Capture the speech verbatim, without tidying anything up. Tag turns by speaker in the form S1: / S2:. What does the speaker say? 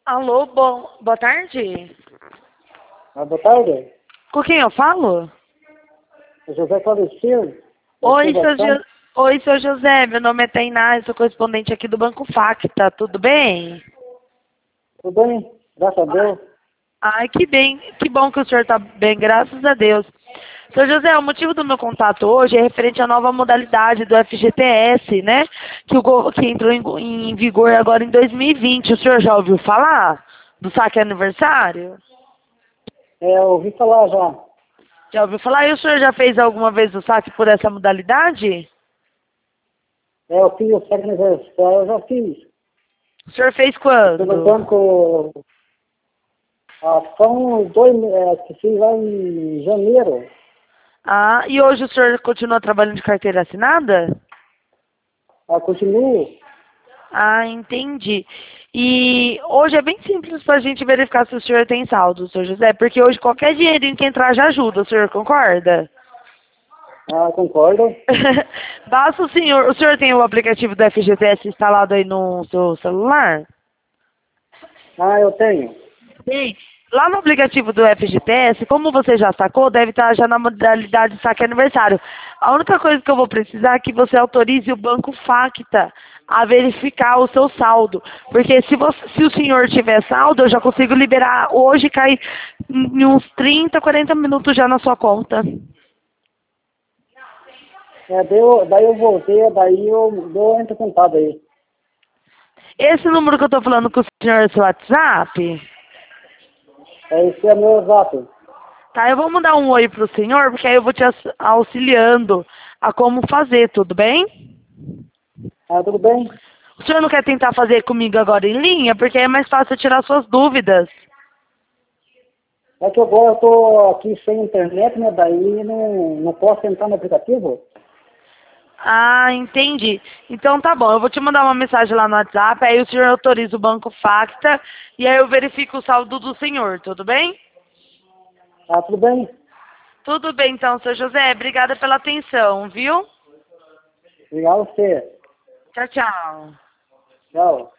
S1: Alô, bom, boa tarde.
S2: Ah, boa tarde.
S1: Com quem eu falo?
S2: O José Claudecir.
S1: Oi, seu, Jo- Oi, seu José, meu nome é Tainá, eu sou correspondente aqui do Banco Facta, tudo bem?
S2: Tudo bem? Graças a Deus.
S1: Ai, que bem, que bom que o senhor está bem, graças a Deus. Seu José, o motivo do meu contato hoje é referente à nova modalidade do F G T S, né? Que, o, go- que entrou em, em vigor agora em dois mil e vinte. O senhor já ouviu falar do saque aniversário?
S2: É, eu ouvi falar já.
S1: Já ouviu falar? E o senhor já fez alguma vez o saque por essa modalidade?
S2: É, eu fiz o século aniversário, eu já fiz.
S1: O senhor fez
S2: Pelo
S1: quando?
S2: banco, ah, são dois, é, que fiz lá em janeiro.
S1: Ah, e hoje o senhor continua trabalhando de carteira assinada?
S2: Ah, continuo.
S1: Ah, entendi. E hoje é bem simples para a gente verificar se o senhor tem saldo, senhor José, porque hoje qualquer dinheirinho que entrar já ajuda, o senhor concorda?
S2: Ah, concordo.
S1: Basta o senhor, o senhor tem o aplicativo do F G T S instalado aí no seu celular?
S2: Ah, eu tenho.
S1: Tem. Lá no aplicativo do F G T S, como você já sacou, deve estar já na modalidade saque aniversário. A única coisa que eu vou precisar é que você autorize o Banco Facta a verificar o seu saldo. Porque se, você, se o senhor tiver saldo, eu já consigo liberar hoje e cair em uns trinta, quarenta minutos já na sua conta.
S2: É, daí, eu, daí eu voltei, daí eu dou entro em contato aí.
S1: Esse número que eu estou falando com o senhor é seu WhatsApp?
S2: É, esse é meu exato.
S1: Tá, eu vou mandar um oi pro senhor, porque aí eu vou te aux- auxiliando a como fazer, tudo bem?
S2: Ah, tudo bem?
S1: O senhor não quer tentar fazer comigo agora em linha? Porque aí é mais fácil tirar suas dúvidas.
S2: É que agora eu tô aqui sem internet, né? Daí não, não posso entrar no aplicativo.
S1: Ah, entendi. Então tá bom, eu vou te mandar uma mensagem lá no WhatsApp, aí o senhor autoriza o Banco Facta e aí eu verifico o saldo do senhor, tudo bem?
S2: Ah, tudo bem?
S1: Tudo bem então, seu José. Obrigada pela atenção, viu?
S2: Obrigado a você.
S1: Tchau, tchau.
S2: Tchau.